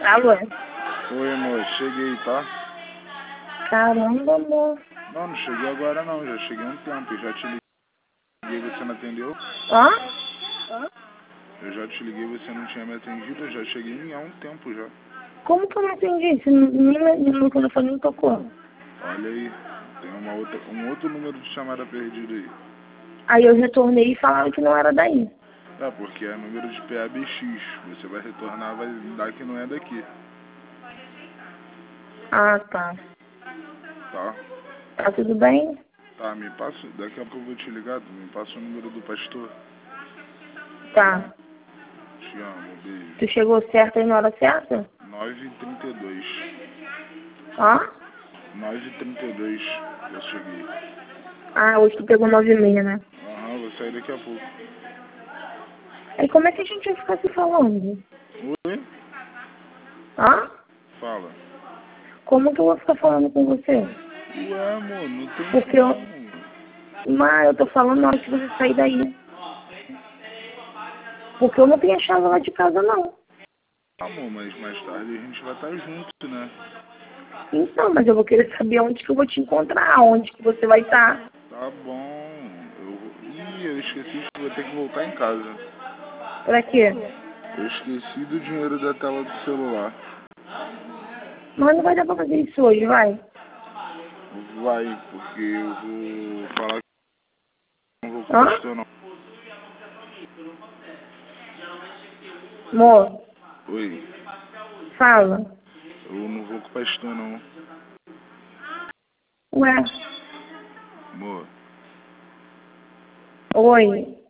Alô? Oi, amor, cheguei, tá? Caramba, amor. Não cheguei agora não, já cheguei há um tempo, já te liguei, você não atendeu? Hã? Eu já te liguei, você não tinha me atendido, eu já cheguei há um tempo já. Como que eu não entendi? Você nem meu telefone não tocou. Olha aí, tem um outro número de chamada perdido aí. Aí eu retornei e falaram que não era daí. É, porque é número de PABX, você vai retornar, vai dar que não é daqui. Ah, tá. Tá? Tá tudo bem? Tá, me passa, daqui a pouco eu vou te ligar, tu me passa o número do pastor. Tá. Te amo, beijo. Tu chegou certo aí na hora certa? 9h32. Hã? 9h32 eu cheguei. Ah, hoje tu pegou 9h30, né? Aham, vou sair daqui a pouco. Aí como é que a gente vai ficar se falando? Oi? Hã? Fala. Como que eu vou ficar falando com você? Ué, amor, não tem Porque eu... como. Mas eu tô falando na hora que você sair daí. Porque eu não tenho a chave lá de casa, não. Amor, mas mais tarde a gente vai estar junto, né? Então, mas eu vou querer saber onde que eu vou te encontrar, onde que você vai estar. Tá bom. Eu esqueci que vou ter que voltar em casa. Pra quê? Eu esqueci do dinheiro da tela do celular. Mas não vai dar pra fazer isso hoje, vai? Vai, porque eu vou falar que não vou com o Hã? pastor, não. Amor, Oi, fala. eu não vou com o pastor, não. Ué, Amor. oi.